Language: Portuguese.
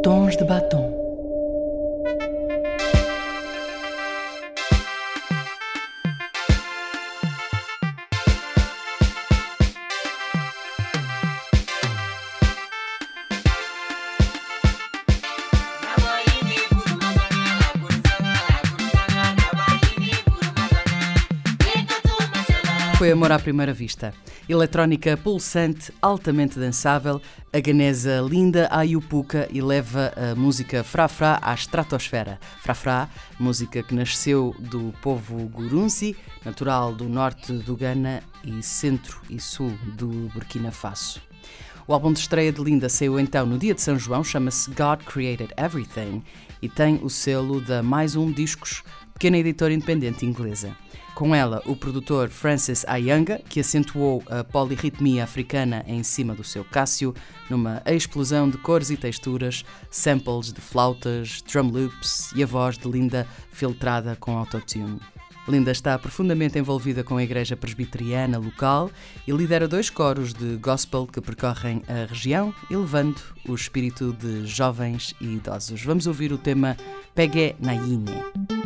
Tons de batom. Foi amor à primeira vista. Eletrónica pulsante, altamente dançável, a ganesa Linda Ayupuca eleva a música Fra-Fra à estratosfera. Fra-Fra, música que nasceu do povo Gurunzi, natural do norte do Ghana e centro e sul do Burkina Faso. O álbum de estreia de Linda saiu então no dia de São João, chama-se God Created Everything e tem o selo da Mais Discos, pequena editora independente inglesa. Com ela, o produtor Francis Ayanga, que acentuou a polirritmia africana em cima do seu Cássio, numa explosão de cores e texturas, samples de flautas, drum loops e a voz de Linda filtrada com autotune. Linda está profundamente envolvida com a igreja presbiteriana local e lidera 2 coros de gospel que percorrem a região, elevando o espírito de jovens e idosos. Vamos ouvir o tema Pegue na Yine.